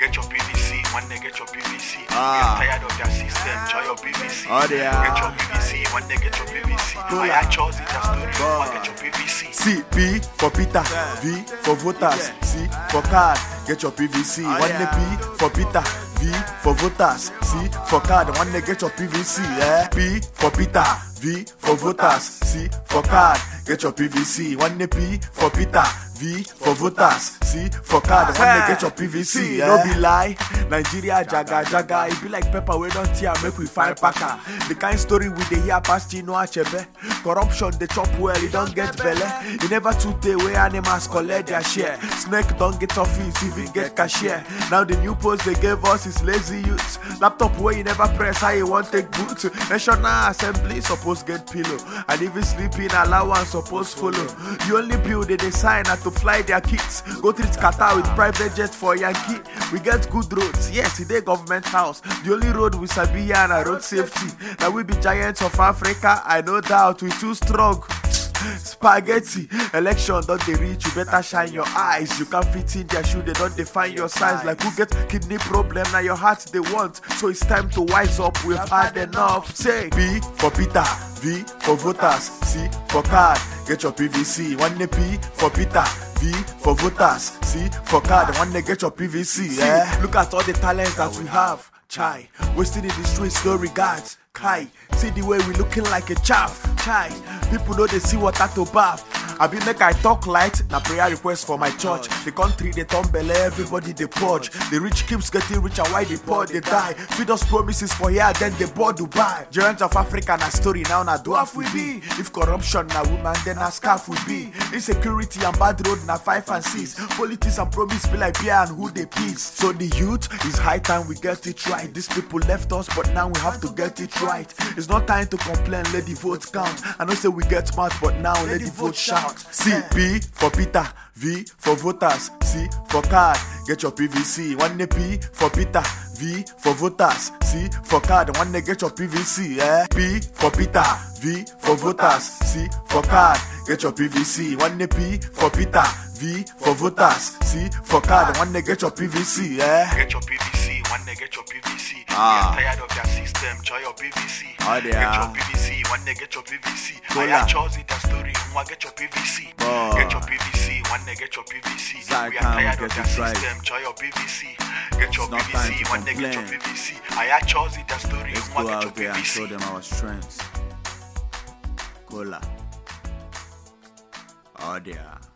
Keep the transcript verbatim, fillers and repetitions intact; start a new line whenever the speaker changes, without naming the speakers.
Get your P V C, one day get your P V C.
Ah.
Get tired of their system, try your P V C.
Oh, yeah.
Get your P V C, one day get your P V C. I had chosen the story, one get your P V C.
C, P for Peter, V for voters, C for card, get your P V C.
Oh,
One
yeah.
P for Peter, V for voters, C for card, one day get your P V C. Yeah. P for Peter, V for voters, C for card, get your P V C. One P for Peter, V for voters, C for card, one day get your P V C. Yeah. No be lie, Nigeria jaga jaga, it be like pepper we don't tear, make we find packer. The kind story we dey hear past Chino Achebe. Corruption they chop well, it don't get belly. You never too day where animals collect their share. Snake don't get office, even get cashier. Now the new post they gave us is lazy youths. Laptop where you never press, how you want take boot. National Assembly supposed get pillow, and even sleeping allowance supposed follow. You only build they sign not to fly their kids. Go treat Qatar with private jet for Yankee. We get good roads, yes, it a government house. The only road we sabi here na road safety. Now we be giants of Africa, I no doubt we too strong. Spaghetti, election don't they reach, you better shine your eyes. You can't fit in their shoe, they don't define your size. Like who get kidney problem, now your heart they want. So it's time to wise up, we've had enough. Say P for Peter, V for voters, C for card, get your P V C. One P for Peter, V for voters, C for card, one day get your P V C. Yeah. Look at all the talents that we have. Chai, wasted in the streets, no regards. Kai, see the way we looking like a chaff. Chai, people know they see water to bath. I be make I talk light, na prayer request for my church. The country they turn belly, everybody they purge. The rich keeps getting richer, why the poor they die. Feed us promises for here, then they board Dubai. Giants of Africa na story now na dwarf we be. If corruption na woman, then na scarf we be. Insecurity and bad road na five and six. Politics and promise be like beer and who they peace. So the youth is high time we get it right. These people left us, but now we have to get it right. It's not time to complain, let the vote count. I know say we get smart, but now let the vote shout. C, P for Peter, V for voters, C for card, get your P V C. One P for Peter, V for voters, C for card, one day get your P V C. Yeah. P for Peter, V for voters, C for card, get your P V C. One P for Peter, V for voters, C for card, one day get your P V C. Yeah.
Get your P V C, one day get your P V C.
Ah.
Get tired of their system, try your P V C.
Oh,
Get
yeah.
your P V C, one day get your P V C. I
Cola.
had chosen the story, one get your P V C.
Oh.
Get your P V C, one day get your P V C.
Zai
We are
can't
tired of
get
their
it right.
system, try your P V C. Get your
It's not
P V
time
C,
to
one day get your P
complain.
V C. I had chosen the story,
Let's
one
go
get your
out there and
P V C.
show them our strengths. Cola. Oh, dear.